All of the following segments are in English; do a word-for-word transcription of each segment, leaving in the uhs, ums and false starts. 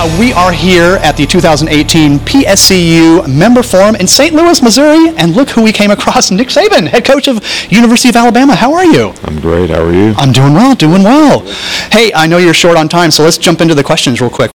Uh, we are here at the two thousand eighteen P S C U Member Forum in Saint Louis, Missouri, and look who we came across, Nick Saban, head coach of University of Alabama. How are you? I'm great. How are you? I'm doing well, doing well. Hey, I know you're short on time, so let's jump into the questions real quick.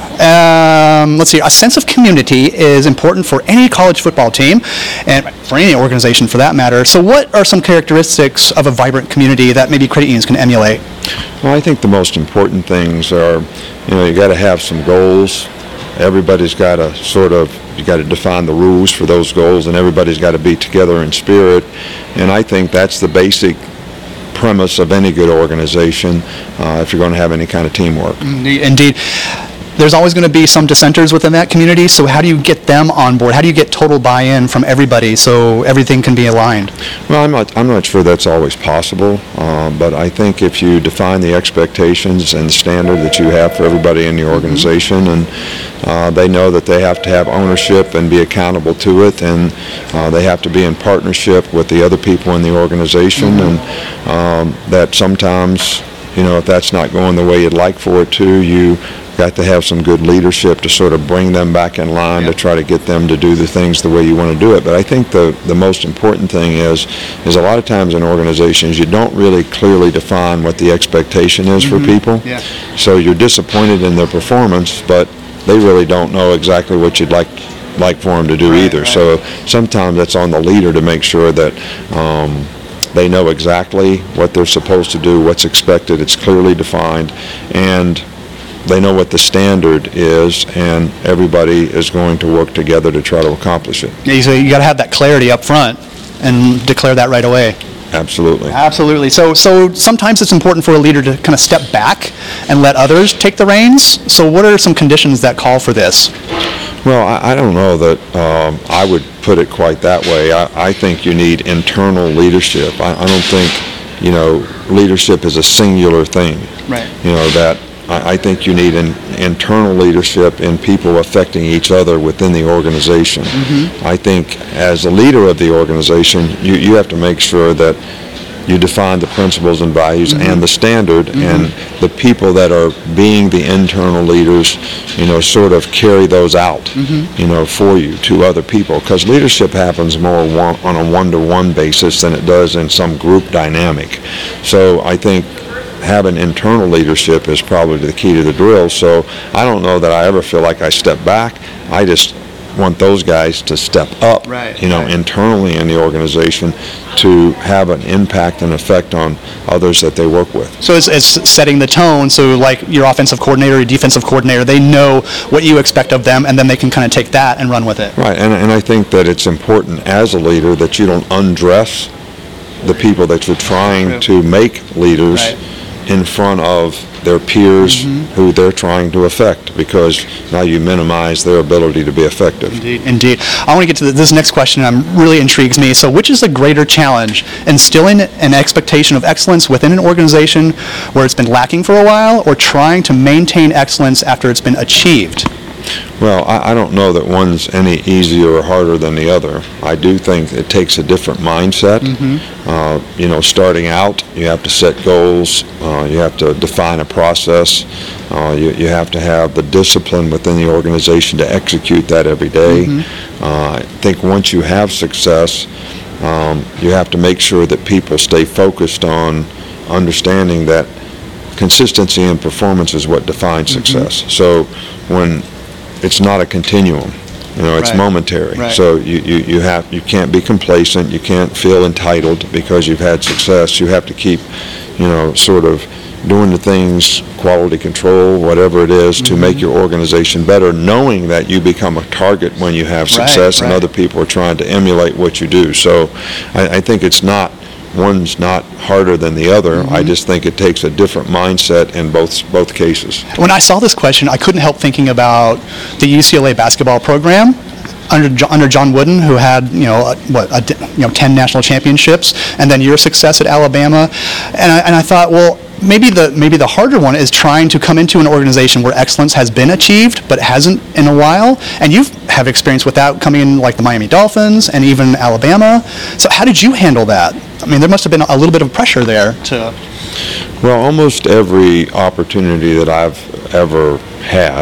Um, let's see. A sense of community is important for any college football team, and for any organization for that matter. So what are some characteristics of a vibrant community that maybe credit unions can emulate? Well, I think the most important things are, you know, you got to have some goals. Everybody's got to sort of, you got to define the rules for those goals, and everybody's got to be together in spirit. And I think that's the basic premise of any good organization uh, if you're going to have any kind of teamwork. Indeed. There's always going to be some dissenters within that community, so how do you get them on board? How do you get total buy-in from everybody so everything can be aligned? Well, I'm not, I'm not sure that's always possible, uh, but I think if you define the expectations and the standard that you have for everybody in the organization, mm-hmm. and uh, they know that they have to have ownership and be accountable to it, and uh, they have to be in partnership with the other people in the organization, mm-hmm. and um, that sometimes, you know, if that's not going the way you'd like for it to, you got to have some good leadership to sort of bring them back in line, yep. to try to get them to do the things the way you want to do it. But I think the, the most important thing is is a lot of times in organizations you don't really clearly define what the expectation is mm-hmm. for people. Yeah. So you're disappointed in their performance, but they really don't know exactly what you'd like like for them to do right, either. Right. So sometimes it's on the leader to make sure that um, they know exactly what they're supposed to do, what's expected, it's clearly defined, and they know what the standard is, and everybody is going to work together to try to accomplish it. Yeah, so you got to have that clarity up front and declare that right away. Absolutely. Absolutely. So so sometimes it's important for a leader to kind of step back and let others take the reins. So what are some conditions that call for this? Well, I, I don't know that um, I would put it quite that way. I, I think you need internal leadership. I, I don't think, you know, leadership is a singular thing. Right. You know, that I think you need an internal leadership in people affecting each other within the organization. Mm-hmm. I think as a leader of the organization, you, you have to make sure that you define the principles and values mm-hmm. and the standard, mm-hmm. and the people that are being the internal leaders, you know, sort of carry those out, mm-hmm. you know, for you to other people. Because leadership happens more one, on a one-to-one basis than it does in some group dynamic. So I think having internal leadership is probably the key to the drill. So I don't know that I ever feel like I step back. I just want those guys to step up, right, you know, right. internally in the organization to have an impact and effect on others that they work with. So it's, it's setting the tone, so like your offensive coordinator, your defensive coordinator, they know what you expect of them, and then they can kind of take that and run with it. Right, and, and I think that it's important as a leader that you don't undress the people that you're trying to make leaders right. in front of their peers mm-hmm. who they're trying to affect, because now you minimize their ability to be effective. Indeed, indeed. I want to get to this next question. It really intrigues me. So which is the greater challenge, instilling an expectation of excellence within an organization where it's been lacking for a while, or trying to maintain excellence after it's been achieved? Well, I, I don't know that one's any easier or harder than the other. I do think it takes a different mindset. Mm-hmm. Uh, you know, starting out, you have to set goals. Uh, you have to define a process. Uh, you, you have to have the discipline within the organization to execute that every day. Mm-hmm. Uh, I think once you have success, um, you have to make sure that people stay focused on understanding that consistency and performance is what defines mm-hmm. success. So when it's not a continuum, you know, it's right. momentary. Right. So you, you, you have you can't be complacent, you can't feel entitled because you've had success. You have to keep, you know, sort of doing the things, quality control, whatever it is, mm-hmm. to make your organization better, knowing that you become a target when you have success, right, and right. other people are trying to emulate what you do. So I, I think it's not one's not harder than the other. Mm-hmm. I just think it takes a different mindset in both both cases. When I saw this question, I couldn't help thinking about the U C L A basketball program under under John Wooden, who had you know a, what a, you know ten national championships, and then your success at Alabama, and I, and I thought, well, maybe the maybe the harder one is trying to come into an organization where excellence has been achieved but hasn't in a while, and you have experience with that coming in like the Miami Dolphins and even Alabama. So how did you handle that? I mean, there must have been a little bit of pressure there to... Well, almost every opportunity that I've ever had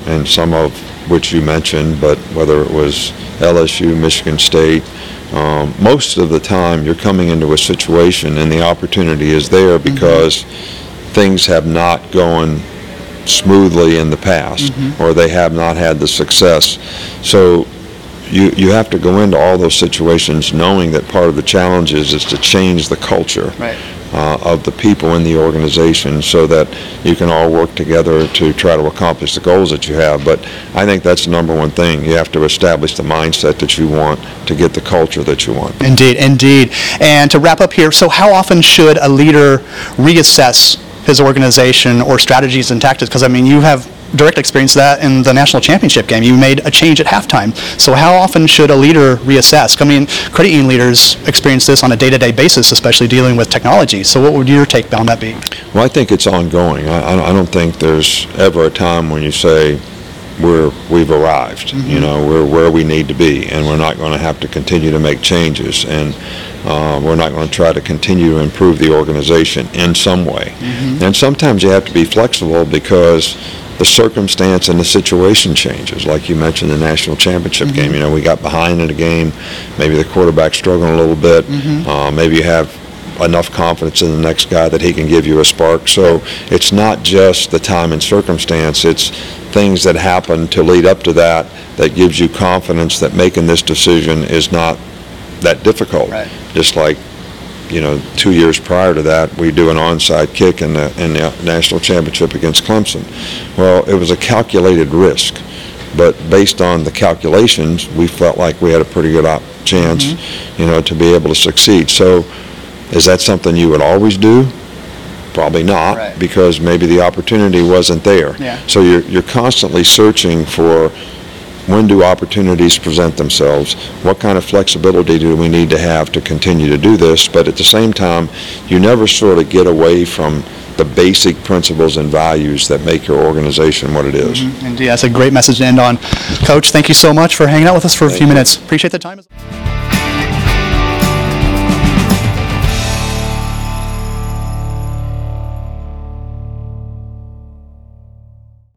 and some of which you mentioned, but whether it was L S U, Michigan State, um, most of the time you're coming into a situation and the opportunity is there because mm-hmm. things have not gone smoothly in the past, mm-hmm. or they have not had the success. So you you have to go into all those situations knowing that part of the challenge is, is to change the culture right. uh, of the people in the organization so that you can all work together to try to accomplish the goals that you have. But I think that's the number one thing. You have to establish the mindset that you want to get the culture that you want. Indeed, indeed. And to wrap up here, so how often should a leader reassess his organization or strategies and tactics? Because, I mean, you have direct experience that in the national championship game. You made a change at halftime. So how often should a leader reassess? I mean, credit union leaders experience this on a day-to-day basis, especially dealing with technology. So what would your take on that be? Well, I think it's ongoing. I, I don't think there's ever a time when you say, we're, we've arrived, mm-hmm. you know, we're where we need to be, and we're not going to have to continue to make changes, and uh, we're not going to try to continue to improve the organization in some way. Mm-hmm. And sometimes you have to be flexible because the circumstance and the situation changes. Like you mentioned, the national championship mm-hmm. game, you know, we got behind in a game, maybe the quarterback's struggling a little bit, mm-hmm. uh, maybe you have enough confidence in the next guy that he can give you a spark. So it's not just the time and circumstance, it's things that happen to lead up to that that gives you confidence that making this decision is not that difficult. Right. Just like, you know, two years prior to that, we do an onside kick in the, in the national championship against Clemson. Well, it was a calculated risk, but based on the calculations, we felt like we had a pretty good op- chance, mm-hmm. you know, to be able to succeed. So is that something you would always do? Probably not, right. because maybe the opportunity wasn't there. Yeah. So you're you're constantly searching for when do opportunities present themselves, what kind of flexibility do we need to have to continue to do this, but at the same time, you never sort of get away from the basic principles and values that make your organization what it is. Mm-hmm. Indeed, that's a great message to end on. Coach, thank you so much for hanging out with us for a Thank few you. minutes. Appreciate the time.